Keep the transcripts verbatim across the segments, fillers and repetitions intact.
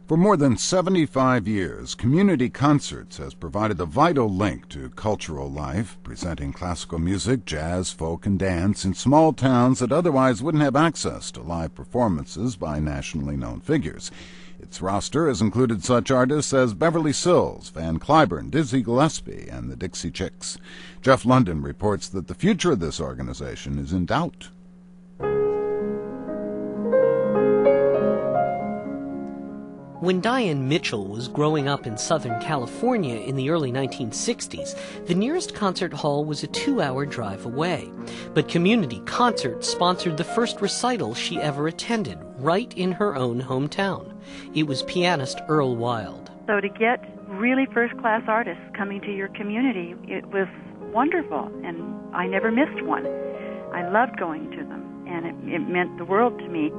For more than seventy-five years, Community Concerts has provided a vital link to cultural life, presenting classical music, jazz, folk, and dance in small towns that otherwise wouldn't have access to live performances by nationally known figures. Its roster has included such artists as Beverly Sills, Van Cliburn, Dizzy Gillespie, and the Dixie Chicks. Jeff London reports that the future of this organization is in doubt. When Diane Mitchell was growing up in Southern California in the early nineteen sixties, the nearest concert hall was a two-hour drive away. But Community Concerts sponsored the first recital she ever attended, right in her own hometown. It was pianist Earl Wild. So to get really first-class artists coming to your community, it was wonderful, and I never missed one. I loved going to them, and it, it meant the world to me.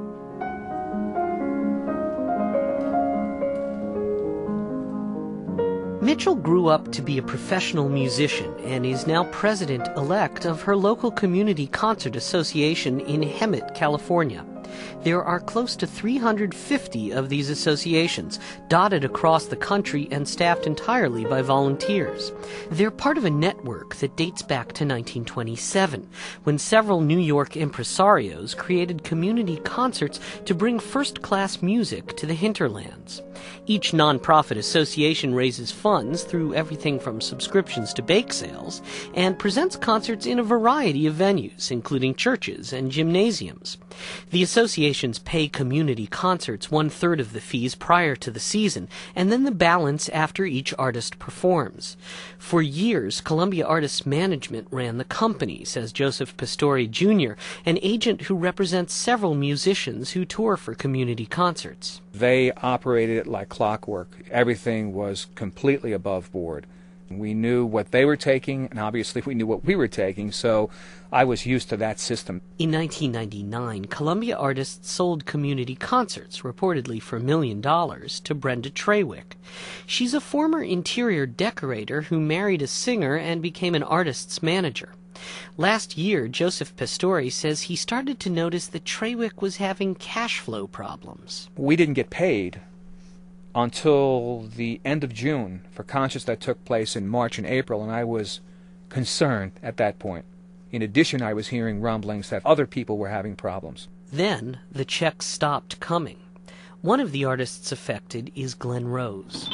Mitchell grew up to be a professional musician and is now president-elect of her local community concert association in Hemet, California. There are close to three hundred fifty of these associations, dotted across the country and staffed entirely by volunteers. They're part of a network that dates back to nineteen twenty-seven, when several New York impresarios created community concerts to bring first-class music to the hinterlands. Each nonprofit association raises funds through everything from subscriptions to bake sales and presents concerts in a variety of venues, including churches and gymnasiums. The associations pay community concerts one-third of the fees prior to the season, and then the balance after each artist performs. For years, Columbia Artists Management ran the company, says Joseph Pastore Junior, an agent who represents several musicians who tour for community concerts. They operated it like clockwork. Everything was completely above board. We knew what they were taking, and obviously we knew what we were taking, so I was used to that system. In nineteen ninety-nine, Columbia Artists sold Community Concerts, reportedly for a million dollars, to Brenda Trawick. She's a former interior decorator who married a singer and became an artist's manager. Last year, Joseph Pastore says he started to notice that Trawick was having cash flow problems. We didn't get paid until the end of June for concerts that took place in March and April, and I was concerned at that point. In addition, I was hearing rumblings that other people were having problems. Then the checks stopped coming. One of the artists affected is Glenn Rose.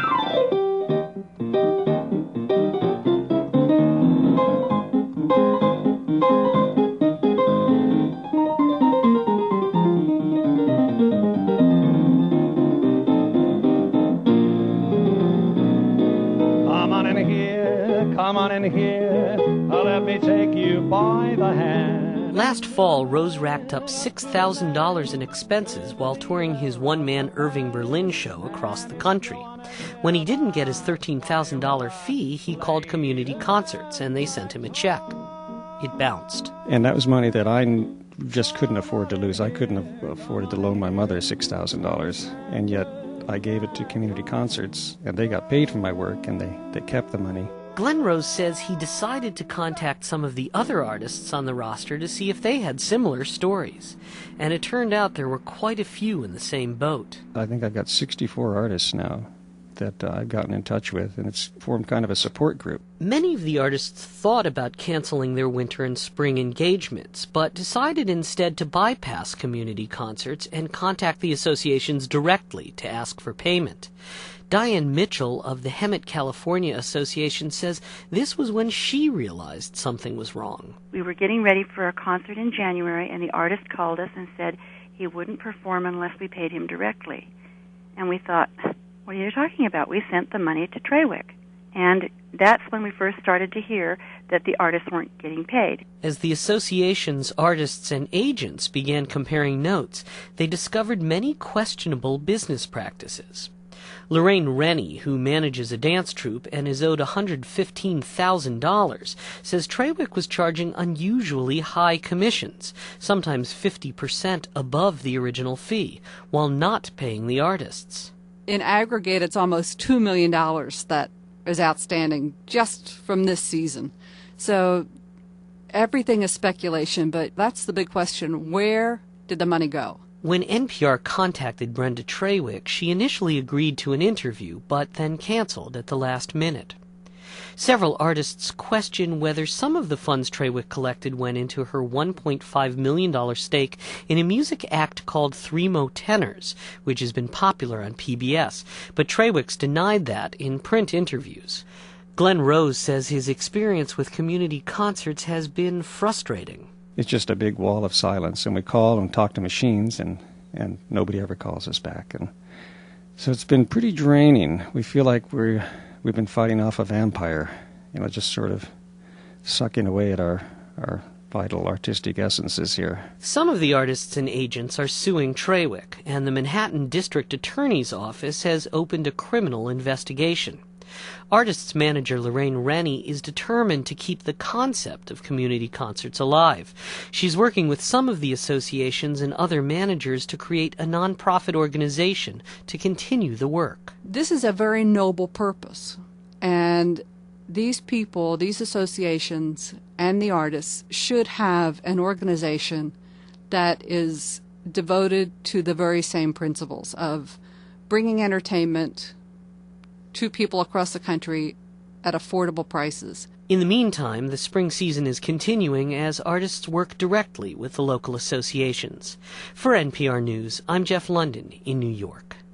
Come on in here, let me take you by the hand. Last fall, Rose racked up six thousand dollars in expenses while touring his one-man Irving Berlin show across the country. When he didn't get his thirteen thousand dollars fee, he called Community Concerts, and they sent him a check. It bounced. And that was money that I just couldn't afford to lose. I couldn't have afforded to loan my mother six thousand dollars, and yet I gave it to Community Concerts, and they got paid for my work, and they, they kept the money. Glenn Rose says he decided to contact some of the other artists on the roster to see if they had similar stories. And it turned out there were quite a few in the same boat. I think I've got sixty-four artists now that uh, I've gotten in touch with, and it's formed kind of a support group. Many of the artists thought about canceling their winter and spring engagements, but decided instead to bypass Community Concerts and contact the associations directly to ask for payment. Diane Mitchell of the Hemet, California Association says this was when she realized something was wrong. We were getting ready for a concert in January, and the artist called us and said he wouldn't perform unless we paid him directly. And we thought, what are you talking about? We sent the money to Trawick. And that's when we first started to hear that the artists weren't getting paid. As the association's artists and agents began comparing notes, they discovered many questionable business practices. Lorraine Rennie, who manages a dance troupe and is owed one hundred fifteen thousand dollars, says Trawick was charging unusually high commissions, sometimes fifty percent above the original fee, while not paying the artists. In aggregate, it's almost two million dollars that is outstanding just from this season. So everything is speculation, but that's the big question. Where did the money go? When N P R contacted Brenda Trawick, she initially agreed to an interview, but then canceled at the last minute. Several artists question whether some of the funds Trawick collected went into her one point five million dollars stake in a music act called Three Mo Tenors, which has been popular on P B S, but Trawick's denied that in print interviews. Glenn Rose says his experience with community concerts has been frustrating. It's just a big wall of silence, and we call and talk to machines, and, and nobody ever calls us back. And so it's been pretty draining. We feel like we're, we've been fighting off a vampire, you know, just sort of sucking away at our, our vital artistic essences here. Some of the artists and agents are suing Trawick, and the Manhattan District Attorney's Office has opened a criminal investigation. Artists manager Lorraine Rennie is determined to keep the concept of community concerts alive. She's working with some of the associations and other managers to create a nonprofit organization to continue the work. This is a very noble purpose, and these people, these associations, and the artists should have an organization that is devoted to the very same principles of bringing entertainment to people across the country at affordable prices. In the meantime, the spring season is continuing as artists work directly with the local associations. For N P R News, I'm Jeff London in New York.